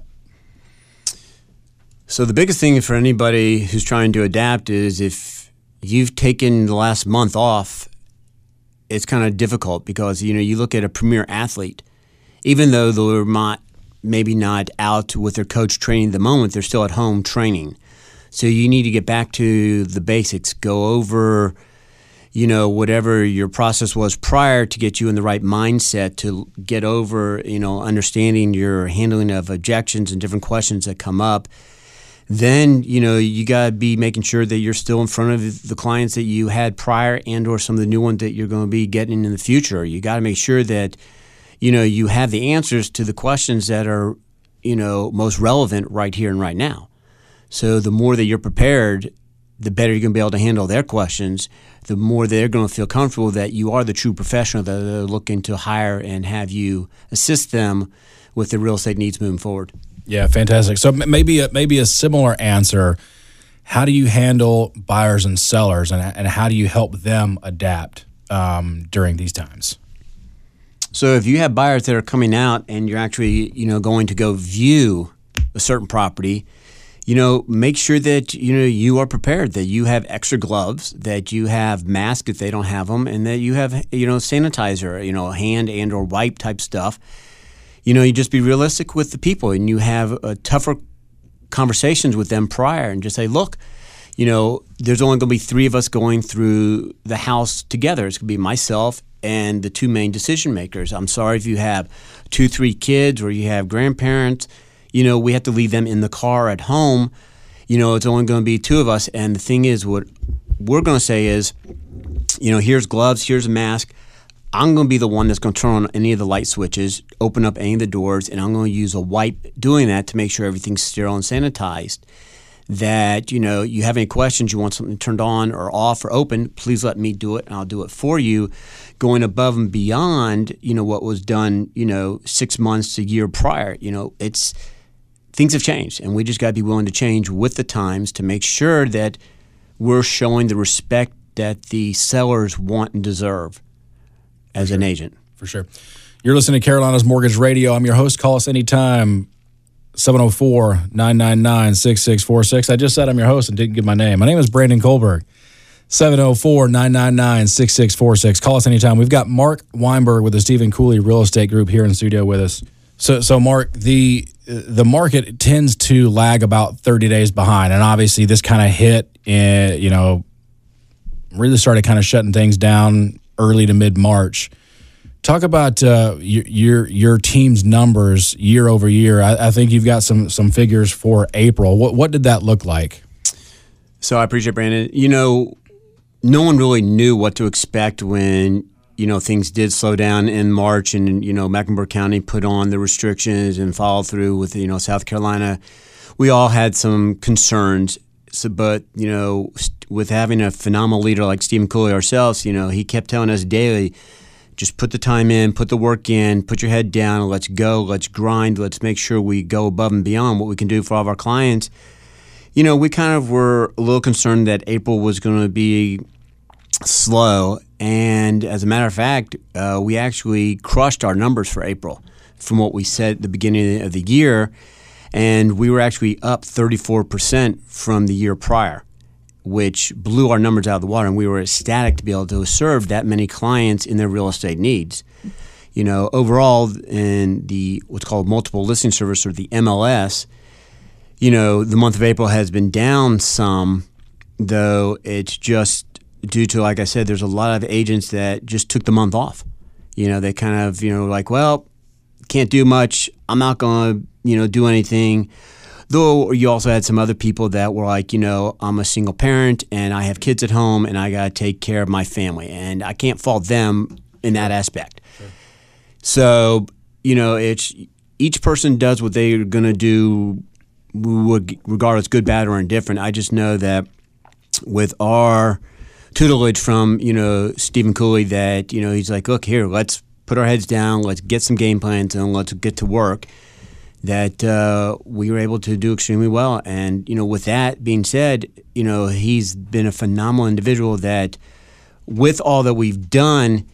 So the biggest thing for anybody who's trying to adapt is if you've taken the last month off, it's kind of difficult because, you know, you look at a premier athlete, even though they're not, maybe not out with their coach training at the moment, they're still at home training. So you need to get back to the basics, go over, you know, whatever your process was prior to get you in the right mindset to get over, you know, understanding your handling of objections and different questions that come up. Then, you know, you got to be making sure that you're still in front of the clients that you had prior and or some of the new ones that you're going to be getting in the future. You got to make sure that, you know, you have the answers to the questions that are, you know, most relevant right here and right now. So the more that you're prepared, the better you're going to be able to handle their questions, the more they're going to feel comfortable that you are the true professional that they're looking to hire and have you assist them with their real estate needs moving forward. Yeah, fantastic. So maybe a, maybe a similar answer. How do you handle buyers and sellers, and, and how do you help them adapt um, during these times? So if you have buyers that are coming out and you're actually, you know, going to go view a certain property, you know, make sure that, you know, you are prepared, that you have extra gloves, that you have masks if they don't have them, and that you have, you know, sanitizer, you know, hand and or wipe type stuff. You know, you just be realistic with the people and you have uh, tougher conversations with them prior and just say, look, you know, there's only going to be three of us going through the house together. It's going to be myself and the two main decision makers. I'm sorry if you have two, three kids or you have grandparents. You know, we have to leave them in the car at home. You know, it's only going to be two of us. And the thing is, what we're going to say is, you know, here's gloves, here's a mask. I'm going to be the one that's going to turn on any of the light switches, open up any of the doors, and I'm going to use a wipe doing that to make sure everything's sterile and sanitized. That, you know, you have any questions, you want something turned on or off or open, please let me do it and I'll do it for you. Going above and beyond, you know, what was done, you know, six months, a year prior, you know, it's things have changed and we just got to be willing to change with the times to make sure that we're showing the respect that the sellers want and deserve as an agent. For sure. You're listening to Carolina's Mortgage Radio. I'm your host. Call us anytime, seven oh four, nine nine nine, six six four six. I just said I'm your host and didn't give my name. My name is Brandon Kohlberg, seven oh four, nine nine nine, six six four six. Call us anytime. We've got Mark Weinberg with the Stephen Cooley Real Estate Group here in the studio with us. So, so Mark, the the market tends to lag about thirty days behind, and obviously this kind of hit, in, you know, really started kind of shutting things down early to mid-March. Talk about uh, your, your your team's numbers year over year. I, I think you've got some some figures for April. What what did that look like? So I appreciate Brandon. You know, no one really knew what to expect when, you know, things did slow down in March, and, you know, Mecklenburg County put on the restrictions and followed through with, you know, South Carolina. We all had some concerns. So, but, you know, with having a phenomenal leader like Stephen Cooley ourselves, you know, he kept telling us daily, just put the time in, put the work in, put your head down, let's go, let's grind, let's make sure we go above and beyond what we can do for all of our clients. You know, we kind of were a little concerned that April was going to be slow, and as a matter of fact, uh, we actually crushed our numbers for April from what we said at the beginning of the year. And we were actually up thirty-four percent from the year prior, which blew our numbers out of the water. And we were ecstatic to be able to serve that many clients in their real estate needs. You know, overall, in the what's called multiple listing service, or the M L S, you know, the month of April has been down some, though it's just due to, like I said, there's a lot of agents that just took the month off. You know, they kind of, you know, like, well, can't do much. I'm not going to, you know, do anything. Though you also had some other people that were like, you know, I'm a single parent and I have kids at home and I got to take care of my family, and I can't fault them in that aspect. Sure. So, you know, it's each person does what they're going to do, regardless good, bad, or indifferent. I just know that with our tutelage from, you know, Stephen Cooley, that, you know, he's like, look, here, let's put our heads down, let's get some game plans and let's get to work, that uh, we were able to do extremely well. And, you know, with that being said, you know, he's been a phenomenal individual that with all that we've done,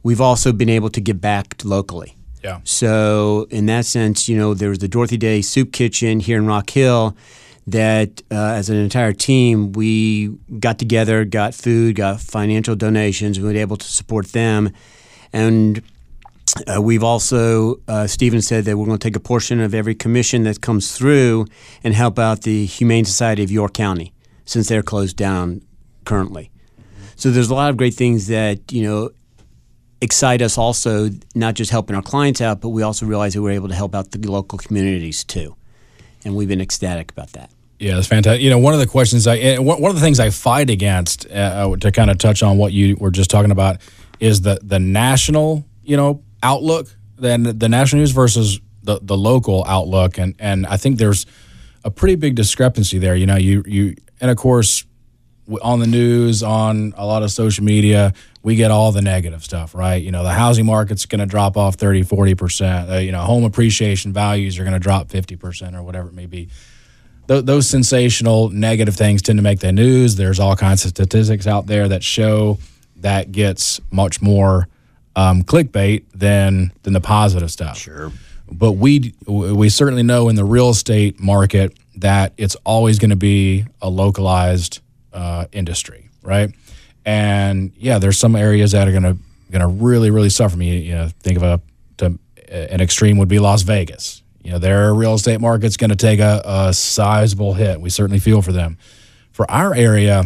we've also been able to give back locally. Yeah. So in that sense, you know, there was the Dorothy Day Soup Kitchen here in Rock Hill that uh, as an entire team, we got together, got food, got financial donations, we were able to support them. And uh, we've also, uh, Stephen said that we're going to take a portion of every commission that comes through and help out the Humane Society of York County, since they're closed down currently. So there's a lot of great things that, you know, excite us also, not just helping our clients out, but we also realize that we're able to help out the local communities too. And we've been ecstatic about that. Yeah, that's fantastic. You know, one of the questions I, one of the things I fight against, uh, to kind of touch on what you were just talking about, is the the national, you know, outlook, then the national news versus the, the local outlook, and and I think there's a pretty big discrepancy there. You know, you you and of course on the news, on a lot of social media, we get all the negative stuff, right? You know, the housing market's going to drop off thirty, forty percent. Uh, you know, home appreciation values are going to drop fifty percent or whatever it may be. Th- those sensational negative things tend to make the news. There's all kinds of statistics out there that show that gets much more um, clickbait than than the positive stuff. Sure. But we we certainly know in the real estate market that it's always going to be a localized uh, industry, right? And yeah, there's some areas that are going to going to really really suffer. Me, you know, think of a to, an extreme would be Las Vegas. You know, their real estate market's going to take a, a sizable hit. We certainly feel for them. For our area,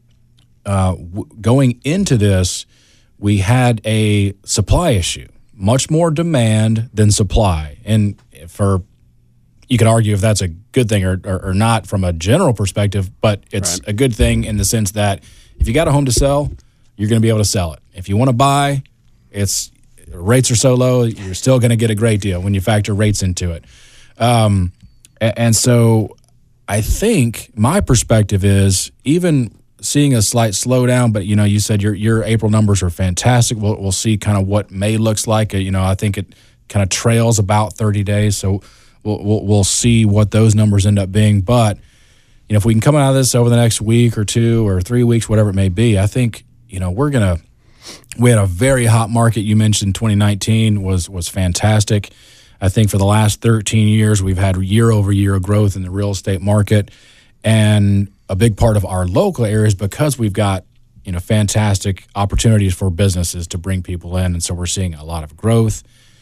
uh, w- going into this, we had a supply issue, much more demand than supply. And for, you could argue if that's a good thing or, or, or not from a general perspective, but it's right. a good thing in the sense that if you got a home to sell, you're going to be able to sell it. If you want to buy, it's rates are so low, you're still going to get a great deal when you factor rates into it. Um, and, and so I think my perspective is even seeing a slight slowdown, but, you know, you said your your April numbers are fantastic. We'll, we'll see kind of what May looks like. You know, I think it kind of trails about thirty days, so we'll, we'll, we'll see what those numbers end up being. But, you know, if we can come out of this over the next week or two or three weeks, whatever it may be, I think, you know, we're going to – we had a very hot market. You mentioned twenty nineteen was was fantastic. I think for the last thirteen years, we've had year-over-year growth in the real estate market. And a big part of our local areas because we've got, you know, fantastic opportunities for businesses to bring people in. And so we're seeing a lot of growth.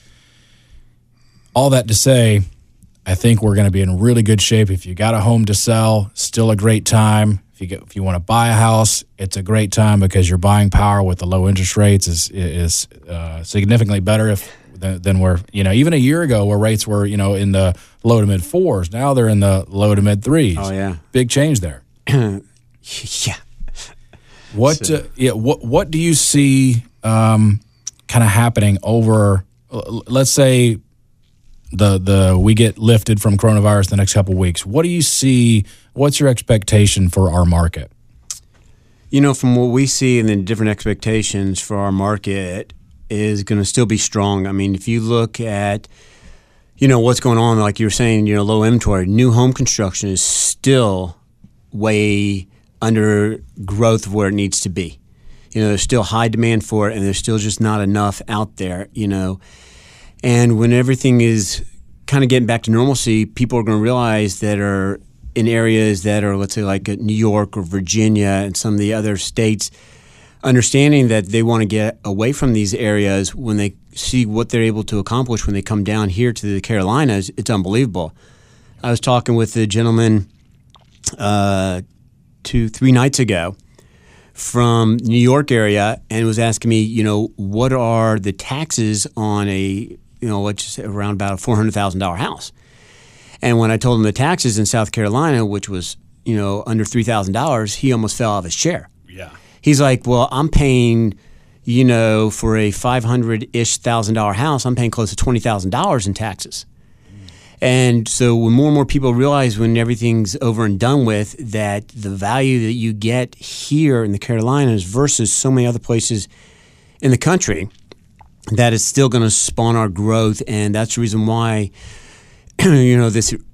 All that to say, I think we're going to be in really good shape. If you got a home to sell, still a great time. If you get, if you want to buy a house, it's a great time because your buying power with the low interest rates is is uh, significantly better if than, than where, you know, even a year ago where rates were, you know, in the low to mid fours. Now they're in the low to mid threes. Oh yeah, big change there. yeah. What So- uh, yeah what what do you see um, kind of happening over? l- Let's say the the we get lifted from coronavirus the next couple of weeks. What do you see? What's your expectation for our market? You know, from what we see and the different expectations for our market is going to still be strong. I mean, if you look at, you know, what's going on, like you were saying, you know, low inventory, new home construction is still way under growth of where it needs to be. You know, there's still high demand for it, and there's still just not enough out there, you know. And when everything is kind of getting back to normalcy, people are going to realize that are in areas that are, let's say, like New York or Virginia and some of the other states, understanding that they want to get away from these areas when they see what they're able to accomplish when they come down here to the Carolinas, it's unbelievable. I was talking with a gentleman uh, two, three nights ago from New York area and was asking me, you know, what are the taxes on a, you know, let's just say around about a four hundred thousand dollars house. And when I told him the taxes in South Carolina, which was, you know, under three thousand dollars, he almost fell off his chair. Yeah. He's like, well, I'm paying, you know, for a five hundred-ish thousand dollar house, I'm paying close to twenty thousand dollars in taxes. Mm. And so when more and more people realize when everything's over and done with that the value that you get here in the Carolinas versus so many other places in the country, that is still going to spawn our growth. And that's the reason why, you know, this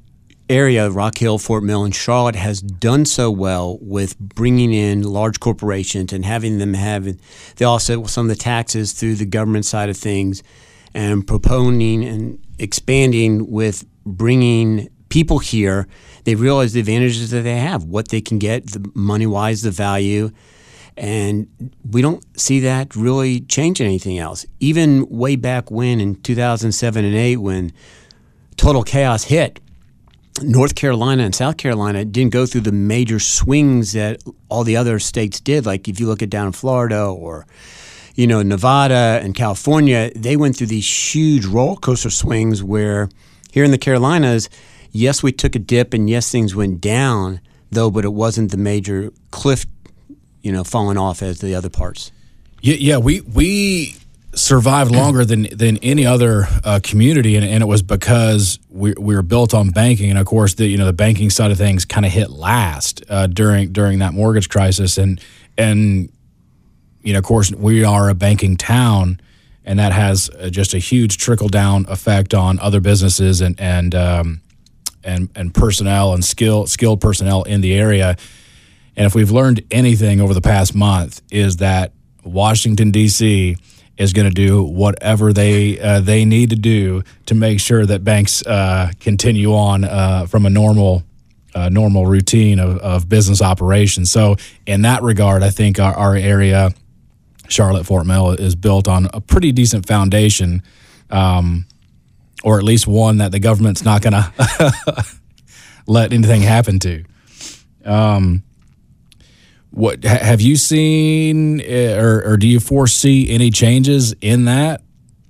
area, Rock Hill, Fort Mill, and Charlotte, has done so well with bringing in large corporations and having them have, they offset some of the taxes through the government side of things, and proponing and expanding with bringing people here. They realize the advantages that they have, what they can get, the money-wise, the value, and we don't see that really changing anything else. Even way back when in two thousand seven and eight, when total chaos hit, North Carolina and South Carolina didn't go through the major swings that all the other states did. Like if you look at down in Florida or, you know, Nevada and California, they went through these huge roller coaster swings where here in the Carolinas, yes, we took a dip and yes, things went down, though, but it wasn't the major cliff, you know, falling off as the other parts. Yeah, yeah we we survived longer than than any other uh, community, and, and it was because we we were built on banking, and of course, the you know the banking side of things kind of hit last uh, during during that mortgage crisis, and and you know, of course, we are a banking town, and that has just a huge trickle down effect on other businesses and and um, and and personnel and skill skilled personnel in the area. And if we've learned anything over the past month, is that Washington, D C is going to do whatever they uh, they need to do to make sure that banks uh, continue on uh, from a normal uh, normal routine of, of business operations. So in that regard, I think our, our area, Charlotte, Fort Mill, is built on a pretty decent foundation, um, or at least one that the government's not going to let anything happen to. Um, What have you seen, or, or do you foresee any changes in that?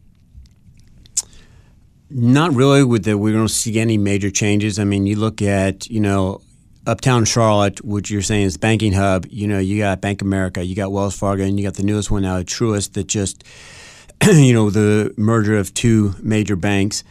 Not really. With the, we don't see any major changes. I mean, you look at, you know, uptown Charlotte, which you're saying is the banking hub. You know, you got Bank of America, you got Wells Fargo, and you got the newest one now, Truist, that just, you know, the merger of two major banks.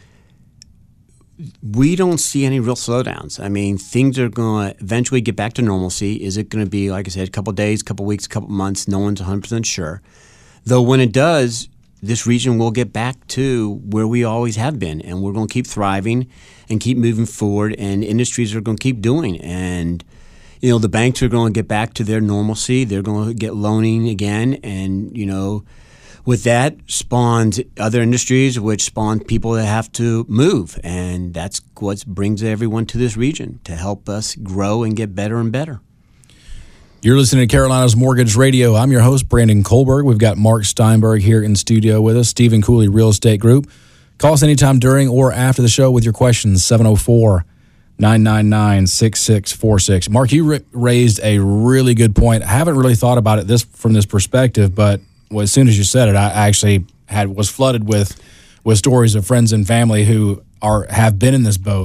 We don't see any real slowdowns. I mean, things are going to eventually get back to normalcy. Is it going to be, like I said, a couple of days, a couple of weeks, a couple of months? No one's one hundred percent sure. Though when it does, this region will get back to where we always have been, and we're going to keep thriving and keep moving forward, and industries are going to keep doing. And, you know, the banks are going to get back to their normalcy. They're going to get loaning again, and, you know, with that spawns other industries, which spawn people that have to move. And that's what brings everyone to this region, to help us grow and get better and better. You're listening to Carolina's Mortgage Radio. I'm your host, Brandon Kohlberg. We've got Mark Steinberg here in studio with us, Stephen Cooley Real Estate Group. Call us anytime during or after the show with your questions, seven oh four, nine nine nine, six six four six. Mark, you r- raised a really good point. I haven't really thought about it this from this perspective, but well, as soon as you said it, I actually had was flooded with with stories of friends and family who are have been in this boat.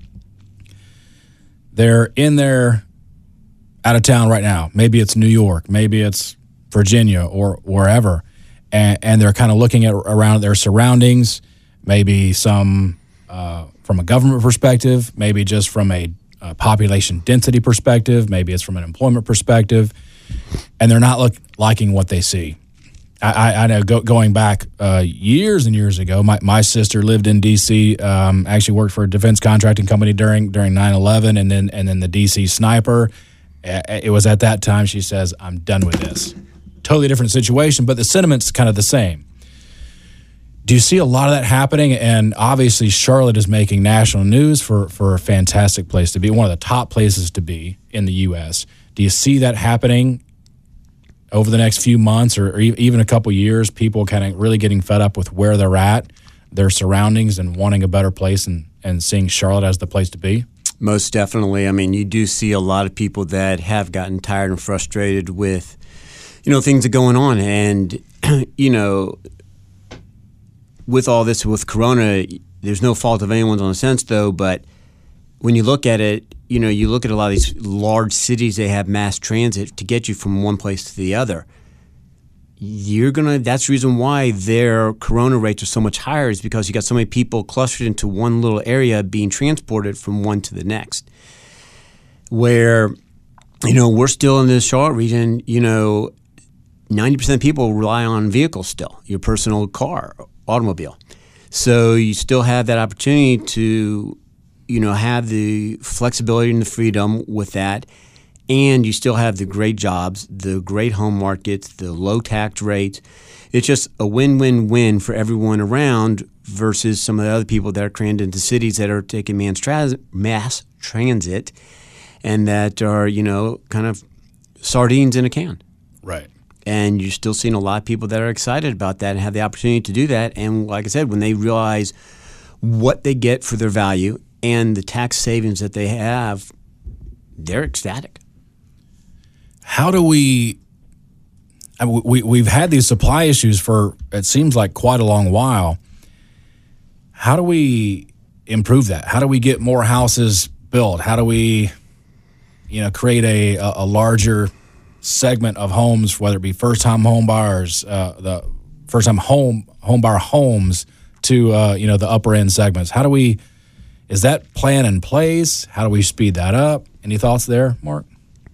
They're in there out of town right now. Maybe it's New York, maybe it's Virginia or wherever, and, and they're kind of looking at around their surroundings, maybe some uh, from a government perspective, maybe just from a, a population density perspective, maybe it's from an employment perspective, and they're not look, liking what they see. I, I know go, going back uh, years and years ago, my, my sister lived in D C, um, actually worked for a defense contracting company during during nine eleven, and then and then the D C sniper. It was at that time, she says, I'm done with this. Totally different situation, but the sentiment's kind of the same. Do you see a lot of that happening? And obviously Charlotte is making national news for, for a fantastic place to be, one of the top places to be in the U S. Do you see that happening over the next few months or, or even a couple years, people kind of really getting fed up with where they're at, their surroundings, and wanting a better place and, and seeing Charlotte as the place to be? Most definitely. I mean, you do see a lot of people that have gotten tired and frustrated with, you know, things that are going on. And, you know, with all this, with Corona, there's no fault of anyone's on a sense, though, but when you look at it, you know, you look at a lot of these large cities, they have mass transit to get you from one place to the other. You're gonna. That's the reason why their corona rates are so much higher, is because you got so many people clustered into one little area being transported from one to the next. Where, you know, we're still in this Charlotte region, you know, ninety percent of people rely on vehicles still, your personal car, automobile. So you still have that opportunity to, you know, have the flexibility and the freedom with that, and you still have the great jobs, the great home markets, the low tax rates. It's just a win-win-win for everyone around versus some of the other people that are crammed into cities that are taking mass, tra- mass transit and that are, you know, kind of sardines in a can. Right. And you're still seeing a lot of people that are excited about that and have the opportunity to do that. And like I said, when they realize what they get for their value and the tax savings that they have, they're ecstatic. How do we, I mean, we, we've had these supply issues for, it seems like quite a long while. How do we improve that? How do we get more houses built? How do we, you know, create a, a larger segment of homes, whether it be first-time home buyers, uh, the first-time home home buyer homes to, uh, you know, the upper-end segments? How do we, is that plan in place? How do we speed that up? Any thoughts there, Mark?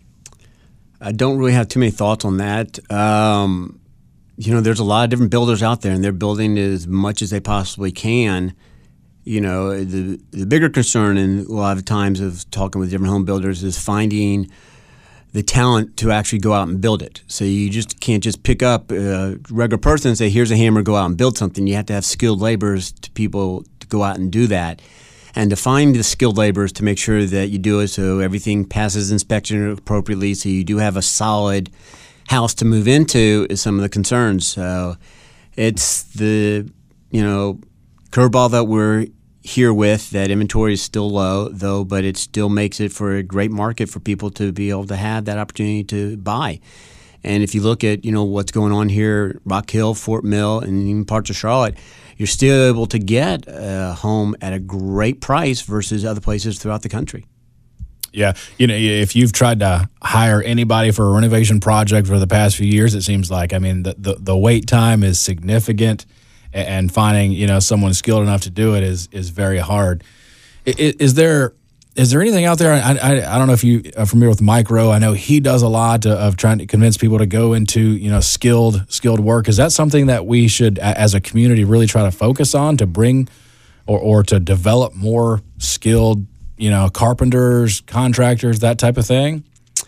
I don't really have too many thoughts on that. Um, you know, there's a lot of different builders out there, and they're building as much as they possibly can. You know, the the bigger concern, and a lot of times of talking with different home builders, is finding the talent to actually go out and build it. So you just can't just pick up a regular person and say, here's a hammer, go out and build something. You have to have skilled laborers to people to go out and do that. And to find the skilled laborers to make sure that you do it so everything passes inspection appropriately, so you do have a solid house to move into, is some of the concerns. So it's the, you know, curveball that we're here with, that inventory is still low, though, but it still makes it for a great market for people to be able to have that opportunity to buy. And if you look at, you know, what's going on here, Rock Hill, Fort Mill, and even parts of Charlotte, you're still able to get a home at a great price versus other places throughout the country. Yeah, you know, if you've tried to hire anybody for a renovation project for the past few years, it seems like, I mean, the the, the wait time is significant, and finding, you know, someone skilled enough to do it is is very hard. Is, is there is there anything out there? I, I I don't know if you are familiar with Mike Rowe. I know he does a lot to, of trying to convince people to go into, you know, skilled skilled work. Is that something that we should, as a community, really try to focus on, to bring or or to develop more skilled, you know, carpenters, contractors, that type of thing?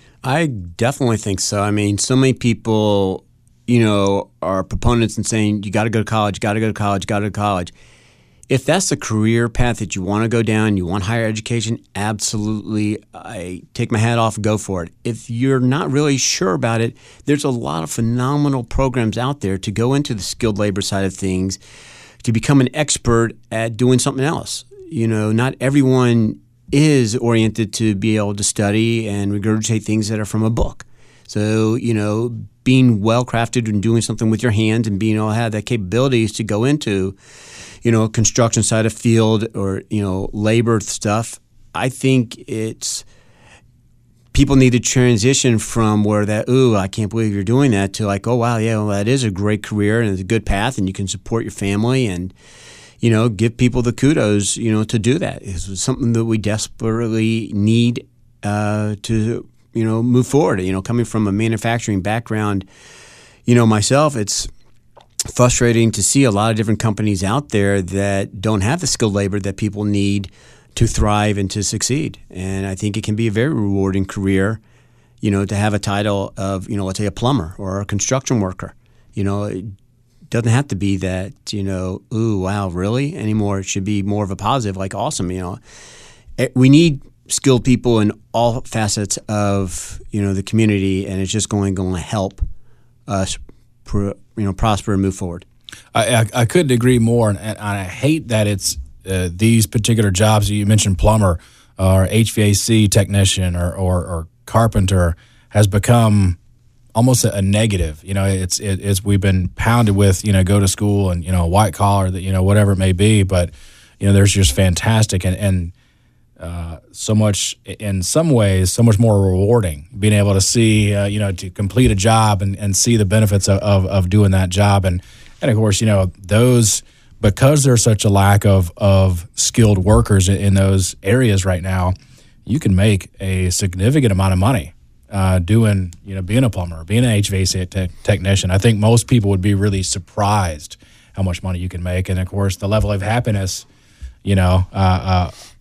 I definitely think so. I mean, so many people, you know, are proponents and saying, you got to go to college, got to go to college, got to go to college. If that's the career path that you want to go down, you want higher education, absolutely, I take my hat off and go for it. If you're not really sure about it, there's a lot of phenomenal programs out there to go into the skilled labor side of things, to become an expert at doing something else. You know, not everyone is oriented to be able to study and regurgitate things that are from a book. So, you know, being well-crafted and doing something with your hands and being able to have that capabilities to go into, you know, construction side of field or, you know, labor stuff, I think it's people need to transition from where that, ooh, I can't believe you're doing that, to like, oh, wow, yeah, well, that is a great career and it's a good path and you can support your family and, you know, give people the kudos, you know, to do that. It's something that we desperately need uh, to, you know, move forward. You know, coming from a manufacturing background, you know, myself, it's frustrating to see a lot of different companies out there that don't have the skilled labor that people need to thrive and to succeed. And I think it can be a very rewarding career, you know, to have a title of, you know, let's say a plumber or a construction worker. You know, it doesn't have to be that, you know, ooh, wow, really? Anymore. It should be more of a positive, like awesome, you know. We need skilled people in all facets of, you know, the community, and it's just going, going to help us, you know, prosper and move forward. I, I, I couldn't agree more, and, and I hate that it's uh, these particular jobs. You mentioned plumber or H V A C technician or, or, or carpenter has become almost a, a negative. You know, it's it, it's we've been pounded with, you know, go to school and, you know, white collar, that, you know, whatever it may be, but, you know, there's just fantastic and and uh, so much, in some ways, so much more rewarding being able to see, uh, you know, to complete a job and, and see the benefits of, of, of doing that job. And, and of course, you know, those, because there's such a lack of, of skilled workers in, in those areas right now, you can make a significant amount of money uh, doing, you know, being a plumber, being an H V A C te- technician. I think most people would be really surprised how much money you can make. And of course, the level of happiness, you know, uh, uh,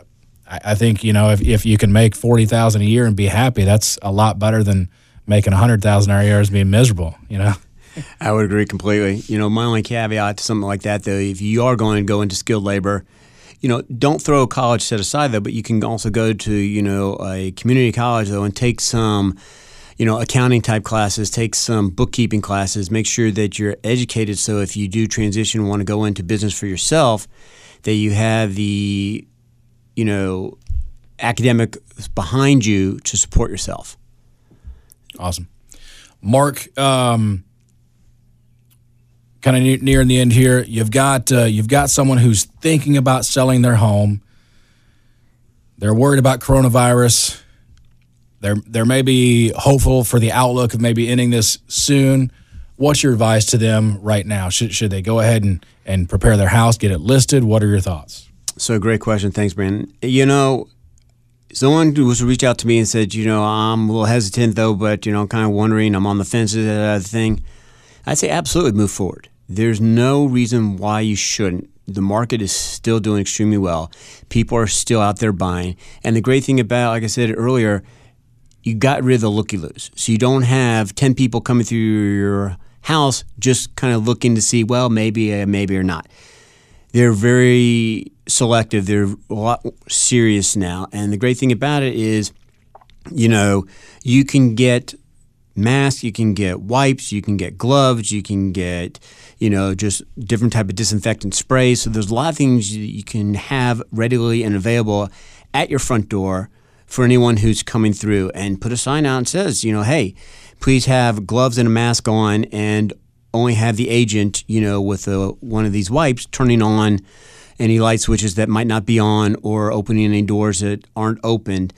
I, I think, you know, if, if you can make forty thousand dollars a year and be happy, that's a lot better than making one hundred thousand dollars a year and being miserable, you know? I would agree completely. You know, my only caveat to something like that, though, if you are going to go into skilled labor, you know, don't throw college set aside, though, but you can also go to, you know, a community college, though, and take some, you know, accounting type classes, take some bookkeeping classes, make sure that you're educated so if you do transition and want to go into business for yourself, that you have the, you know, academic behind you to support yourself. Awesome. Mark, um, kind of near, nearing the end here, you've got uh, you've got someone who's thinking about selling their home. They're worried about coronavirus. They're they're maybe hopeful for the outlook of maybe ending this soon. What's your advice to them right now? Should should they go ahead and, and prepare their house, get it listed? What are your thoughts? So great question. Thanks, Brandon. You know, someone was to reach out to me and said, you know, I'm a little hesitant though, but, you know, I'm kind of wondering, I'm on the fence, that other thing. I'd say absolutely move forward. There's no reason why you shouldn't. The market is still doing extremely well. People are still out there buying. And the great thing about, like I said earlier, you got rid of the looky-loos. So you don't have ten people coming through your house just kind of looking to see, well, maybe, uh, maybe or not. They're very selective. They're a lot serious now. And the great thing about it is, you know, you can get masks, you can get wipes, you can get gloves, you can get, you know, just different type of disinfectant sprays. So there's a lot of things you can have readily and available at your front door for anyone who's coming through, and put a sign out and says, you know, hey, please have gloves and a mask on, and only have the agent, you know, with a, one of these wipes turning on any light switches that might not be on or opening any doors that aren't opened,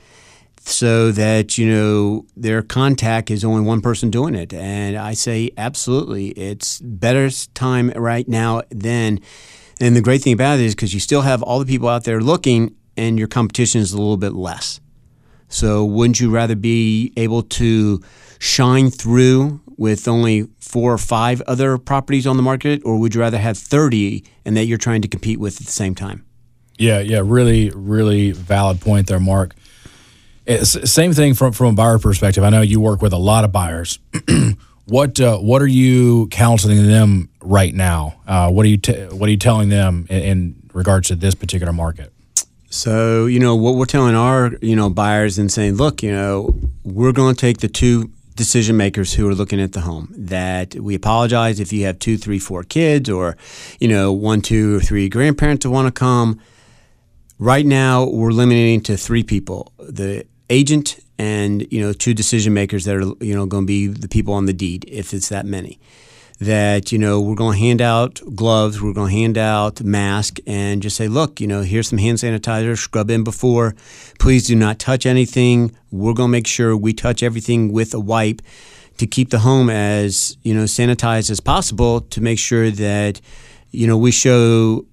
so that, you know, their contact is only one person doing it. And I say absolutely, it's better time right now than, and the great thing about it is because you still have all the people out there looking and your competition is a little bit less. So wouldn't you rather be able to shine through with only four or five other properties on the market, or would you rather have thirty and that you're trying to compete with at the same time? Yeah, yeah, really, really valid point there, Mark. It's, same thing from from a buyer perspective. I know you work with a lot of buyers. what uh, what are you counseling them right now? Uh, what are you t- what are you telling them in, in regards to this particular market? So, you know, what we're telling our, you know, buyers and saying, look, you know, we're going to take the two decision makers who are looking at the home, that we apologize if you have two, three, four kids, or, you know, one, two, or three grandparents that want to come. Right now, we're limiting to three people, the agent and, you know, two decision makers that are, you know, going to be the people on the deed, if it's that many. That, you know, we're going to hand out gloves, we're going to hand out masks, and just say, look, you know, here's some hand sanitizer, scrub in before. Please do not touch anything. We're going to make sure we touch everything with a wipe to keep the home as, you know, sanitized as possible, to make sure that, you know, we show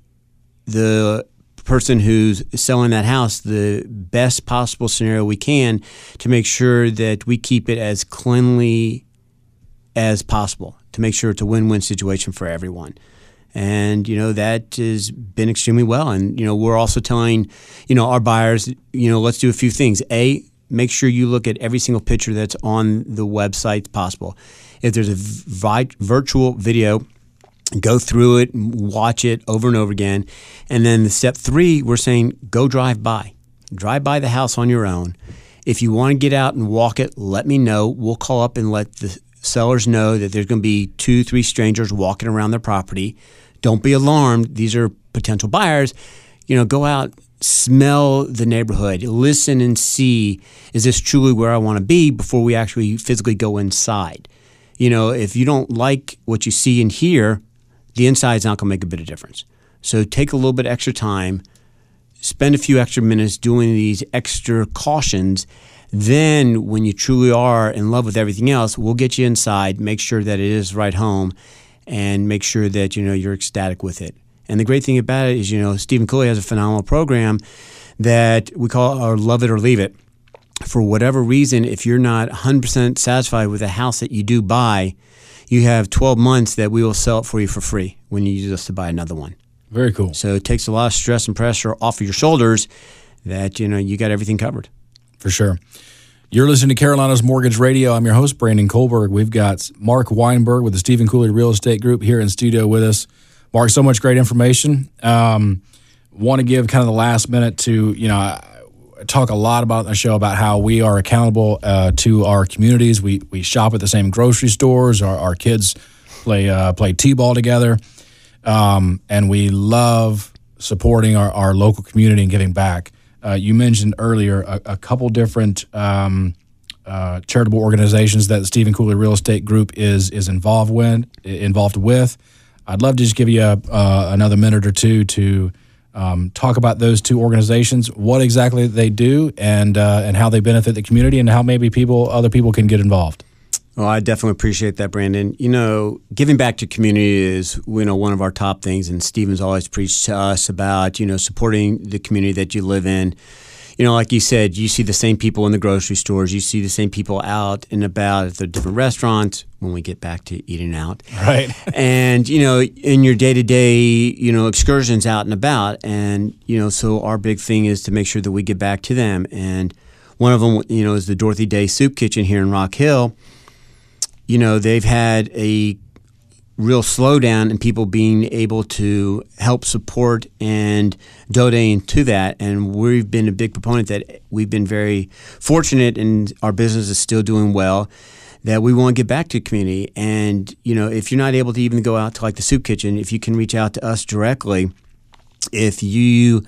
the person who's selling that house the best possible scenario we can, to make sure that we keep it as cleanly as possible, to make sure it's a win-win situation for everyone. And, you know, that has been extremely well. And, you know, we're also telling, you know, our buyers, you know, let's do a few things. A, make sure you look at every single picture that's on the website possible. If there's a vi- virtual video, go through it, watch it over and over again. And then the step three, we're saying go drive by. Drive by the house on your own. If you want to get out and walk it, let me know. We'll call up and let the sellers know that there's going to be two, three strangers walking around their property. Don't be alarmed. These are potential buyers. You know, go out, smell the neighborhood, listen and see, is this truly where I want to be before we actually physically go inside? You know, if you don't like what you see and hear, the inside's not going to make a bit of difference. So take a little bit extra time, spend a few extra minutes doing these extra cautions. Then when you truly are in love with everything else, we'll get you inside, make sure that it is right home, and make sure that, you know, you're ecstatic with it. And the great thing about it is, you know, Stephen Cooley has a phenomenal program that we call our Love It or Leave It. For whatever reason, if you're not one hundred percent satisfied with a house that you do buy, you have twelve months that we will sell it for you for free when you use us to buy another one. Very cool. So it takes a lot of stress and pressure off of your shoulders, that, you know, you got everything covered. For sure. You're listening to Carolina's Mortgage Radio. I'm your host, Brandon Kohlberg. We've got Mark Weinberg with the Stephen Cooley Real Estate Group here in studio with us. Mark, so much great information. Um, want to give kind of the last minute to, you know, I talk a lot about in the show about how we are accountable uh, to our communities. We we shop at the same grocery stores. Our, our kids play uh, play t-ball together. Um, and we love supporting our, our local community and giving back. Uh, you mentioned earlier a, a couple different um, uh, charitable organizations that the Stephen Cooley Real Estate Group is is involved with. Involved with. I'd love to just give you a, uh, another minute or two to um, talk about those two organizations, what exactly they do, and uh, and how they benefit the community, and how maybe people, other people, can get involved. Well, I definitely appreciate that, Brandon. You know, giving back to community is, you know, one of our top things, and Stephen's always preached to us about, you know, supporting the community that you live in. You know, like you said, you see the same people in the grocery stores. You see the same people out and about at the different restaurants when we get back to eating out. Right. And, you know, in your day-to-day, you know, excursions out and about. And, you know, so our big thing is to make sure that we get back to them. And one of them, you know, is the Dorothy Day Soup Kitchen here in Rock Hill. You know, they've had a real slowdown in people being able to help support and donate to that. And we've been a big proponent that we've been very fortunate, and our business is still doing well, that we want to get back to the community. And, you know, if you're not able to even go out to like the soup kitchen, if you can reach out to us directly, if you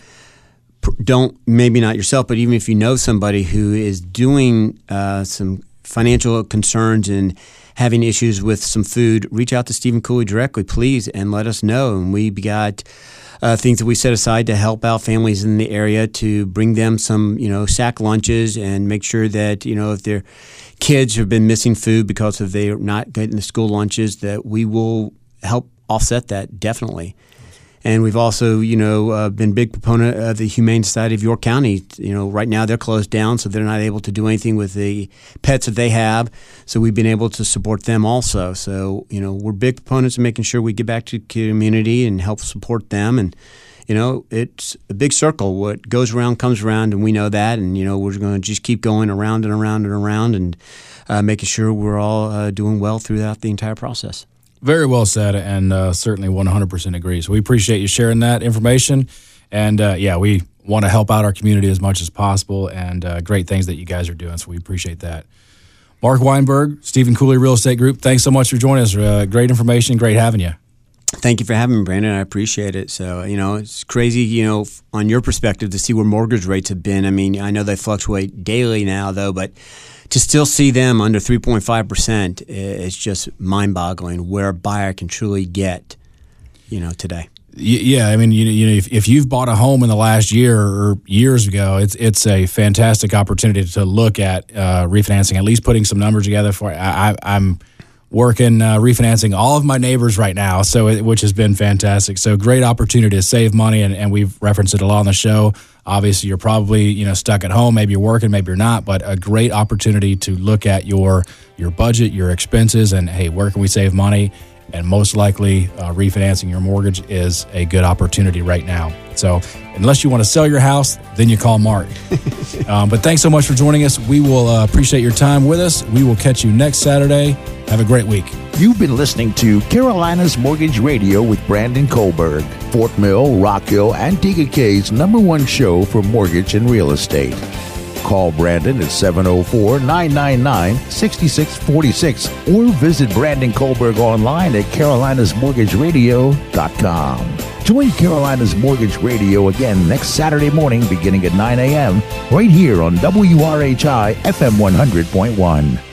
don't, maybe not yourself, but even if you know somebody who is doing uh, some financial concerns and having issues with some food, reach out to Stephen Cooley directly, please, and let us know. And we got uh, things that we set aside to help out families in the area, to bring them some, you know, sack lunches, and make sure that, you know, if their kids have been missing food because of they're not getting the school lunches, that we will help offset that, definitely. And we've also, you know, uh, been a big proponent of the Humane Society of York County. You know, right now they're closed down, so they're not able to do anything with the pets that they have. So we've been able to support them also. So, you know, we're big proponents of making sure we get back to the community and help support them. And, you know, it's a big circle. What goes around comes around, and we know that. And, you know, we're going to just keep going around and around and around, and uh, making sure we're all uh, doing well throughout the entire process. Very well said, and uh, certainly one hundred percent agree. So we appreciate you sharing that information. And, uh, yeah, we want to help out our community as much as possible, and uh, great things that you guys are doing, so we appreciate that. Mark Weinberg, Stephen Cooley Real Estate Group, thanks so much for joining us. Uh, great information, great having you. Thank you for having me, Brandon. I appreciate it. So, you know, it's crazy, you know, on your perspective, to see where mortgage rates have been. I mean, I know they fluctuate daily now, though, but to still see them under three point five percent is just mind-boggling, where a buyer can truly get, you know, today. Yeah, I mean, you, you know, if, if you've bought a home in the last year or years ago, it's it's a fantastic opportunity to look at uh, refinancing, at least putting some numbers together for it. I, I'm working uh, refinancing all of my neighbors right now, so it, which has been fantastic. So great opportunity to save money, and, and we've referenced it a lot on the show. Obviously, you're probably, you know, stuck at home. Maybe you're working, maybe you're not, but a great opportunity to look at your your budget, your expenses, and, hey, where can we save money? And most likely, uh, refinancing your mortgage is a good opportunity right now. So unless you want to sell your house, then you call Mark. um, but thanks so much for joining us. We will uh, appreciate your time with us. We will catch you next Saturday. Have a great week. You've been listening to Carolina's Mortgage Radio with Brandon Kohlberg, Fort Mill, Rock Hill, and T K K's number one show for mortgage and real estate. Call Brandon at seven oh four, nine nine nine, six six four six or visit Brandon Kohlberg online at carolinas mortgage radio dot com. Join Carolina's Mortgage Radio again next Saturday morning beginning at nine a.m. right here on W R H I F M one hundred point one.